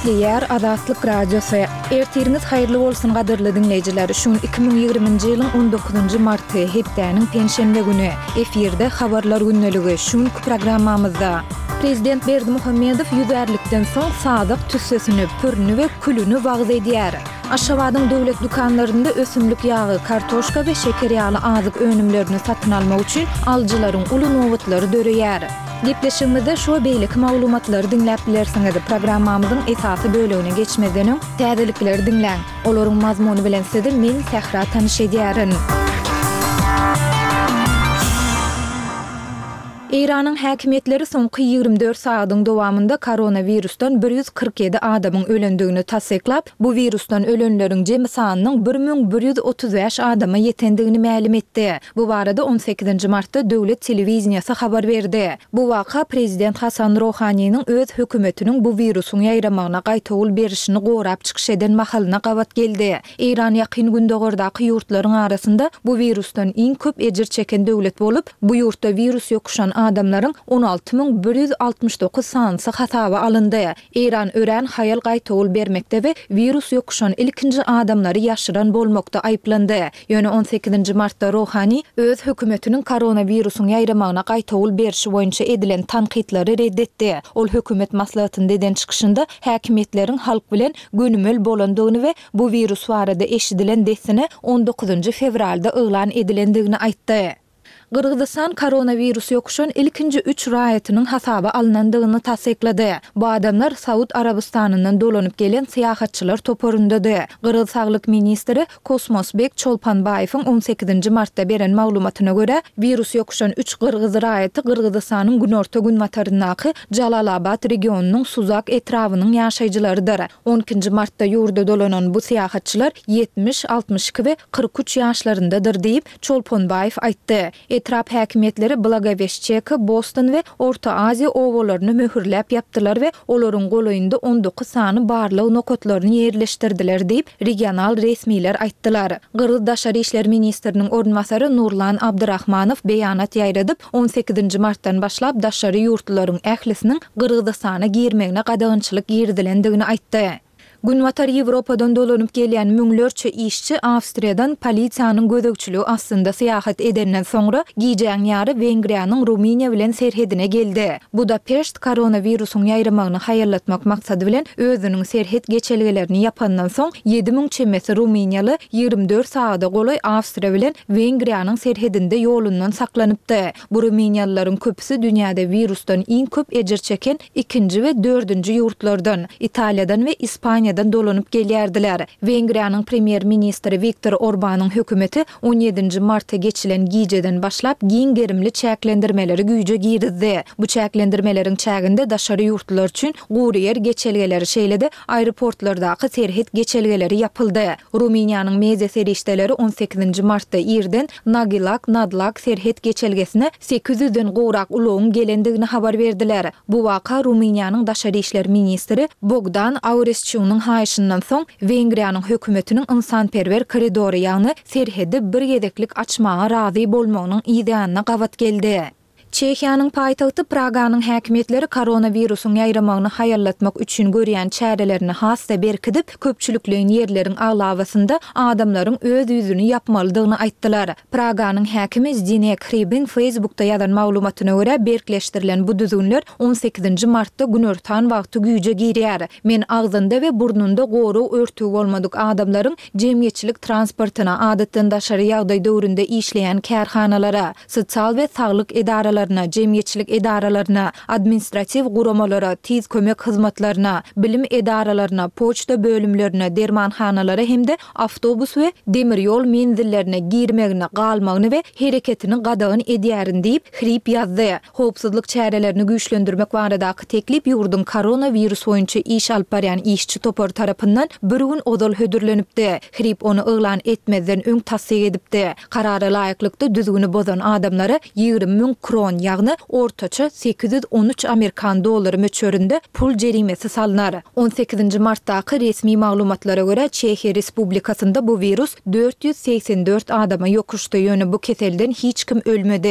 Hürmetli yer Azatlyk Radiosu. Ertiriniz hayırlı bolsun gadyrly dinleyijiler. Şun 2020-nji ýylyň 19-njy marty hepdäniň penşenbe güni efirde habarlar günneligi şun programmamyzda. Prezident Berdimuhammedow ýüzärlikden soň sadyk tüssesini, pürünü we külünü wagt edýär. Aşgabatyň döwlet dukanlarynda ösümlik ýagy, kartoşka we şeker ýaly azyk önümlerini satyn almak üçin aljylaryň uly nowatları döreýär. Gepleşigimizde şu beýlik maglumatlary dinläp bilersiňiz. Programmamyzyň esasy bölügine geçmeden täzelikleri dinläň. Olaryň mazmuny bilen sizi men Sehra tanyş edýärin. İran'ın häkimetleri soňky 24 saatyň dowamında koronavirusdan 147 adamyň ölendigini tasdiklap, bu virusdan ölenleriň jemy sanynyň 1135 adama ýetendigini ma'lum etdi. Bu barada 18-nji martda döwlet telewizionyasy habar berdi. Bu waka prezident Hasan Rohanyň öz hökümetiniň bu virusyň ýaýramagyna gaýtagul berişini gorap çykyş eden mahalyna gabat geldi. İran ýakyn gündegordaky ýurtlaryň arasynda bu virusdan iň köp ejir çeken döwlet bolup, bu ýurtda virus ýokuşan adamlaryň 16169 sanyny hasaba alyndy. İran ören hayal gaýtagul bermekde we virus ýokuşan ilkinji adamlary ýaşyran bolmakda aýplandy. Ýöne 18-nji martda Rohany öz hökümetiniň koronavirusyň ýaýramagyna gaýtagul berişi boýunça edilen tanqidlary reddetdi. Ol hökümet maslahatynda eden çykyşynda häkimetleriň halk bilen gönümel bolandygyny we bu virus barada eşidilen desini 19-njy fevralda elan edilendigini aýtdy. Gırgızistan koronavirus ýokuşan ilkinji 3 raýatynyň hasaba alınandygyny tasdiklady. Bu adamlar Saud Arabistanynyň dolanyp gelen syýahatçylar toporundady. Gırgız saglyk ministri Kosmosbek Çolpanbaýewiň 18-nji martda beren maglumatyna görä, virus ýokuşan 3 Gırgız raýaty Gırgızistanyň günorta günmataryndaky Jalalabad regionunyň Suzak etrawynyň ýaşaýjylarydyr. 12-nji martda ýurda dolanan bu syýahatçylar 70, 62 we 43 ýaşlaryndadyr diýip Çolpanbaýew aýtdy. Etrap häkimetleri Blagoveshcheka, Boston we Orta Aziýa owalaryny möhürläp ýapdylar we olaryň golaýynda 19 sany barlyk nokotlaryny ýerleşdirdiler diýip regional resmiler aýtdylar. Gırgız Daşary işler ministriniň ornwasary Nurlan Abdurrahmanow beýanat ýaýradyp 18-nji martdan başlap daşary ýurtlaryň ählisiniň Gırgızstana girmegine gadagynçylyk girdilendigini aýtdy. Günwatar Ýewropadan dolanyp gelýän müňlerçe işçi Awstriýadan polisiýanyň gözegçiligi astynda syýahat edenden soňra giýjäň ýary Wengriýanyň Ruminiýa bilen serhedine geldi. Budapest koronavirusyň ýaýramagyny haýarlatmak maksady bilen özüniň serhed geçelgelerini ýapandan soň 7000 çemesi Ruminiýaly 24 saata golay Awstriýa bilen Wengriýanyň serhedinde ýolundan saklanypdy. Bu Ruminiýalylaryň köpüsi dünýäde virusdan iň köp ejir çeken 2-nji we 4-nji ýurtlardan, Italiýadan we Ispaniýa dolanyp gelýärdiler. Wengriýanyň premier ministri Viktor Orbanyň hökümeti 17-nji martda geçilen giýjeden başlap giň gerimli çäklendirmeleri güýje girdi. Bu çäklendirmeleriň çäginde daşary ýurtlar üçin guryer geçelgeleri şeýlede aeroportlardaky serhet geçelgeleri ýapyldy. Ruminiýanyň meze serişdeleri 18-nji martda ýerden Nagilak, Nadlak serhet geçelgesine 800-den gowrak ulogyň gelendigini habar berdiler. Bu waka Ruminiýanyň daşary işler ministri Bogdan Auresciunyň haýşyndan soň Wengriýanyň hökümetiniň ynsanperwer koridory ýagny serhedi bir gedeklik açmaga razy bolmagynyň ideýanyna gabat geldi. Çehiýanyň paýtagty Praganyň häkimetleri koronavirusyň ýaýramagyny haýarlatmak üçin görýän çärelerini hassa berkidip, köpçülikliň ýerleriň aglawasynda adamlaryň öz ýüzüni ýapmalydygyny aýtdylar. Praganyň häkimi Zdeněk Hrybin Facebookda ýazan maglumatyna görä, berkleşdirilen bu düzünler 18-nji martda günortan wagty güýje girýär. Men agzynda we burnunda goru örtügi bolmadyk adamlaryň jemgyýetçilik transportyna adatdan daşary ýagdaý döwründe işleýän kärhanalara, sosial we saglyk edaralaryna, jemgyýetçilik edaralarına, administrativ guramalara, tiz kömek hyzmatlaryna, bilim edaralaryna, poçta bölümlerine, dermanhanalara hemde avtobus we demir ýol menzillerine girmegine, galmagyny we hereketini gadagyny edýärin diýip Hrip ýazdy. Howpsuzlyk çärelerini güýçlendirmek baradaky teklip ýurdun koronavirus boýunça iş alyp barýan işçi topor tarapyndan bir gün odal hödürlenipdi. Hrip onu elan etmezden öň tassyk edipdi. Karara laýyklykda düzgüni bozan adamlara 20.000 kron ýagny ortaça 813 Amerikan dollary möçöründe pul jerimesi salynar. 18-nji martdaky resmi maglumatlara görä Çehiýa Respublikasynda bu virus 484 adama ýokuşdy. Ýöne bu keselden hiç kim ölmedi.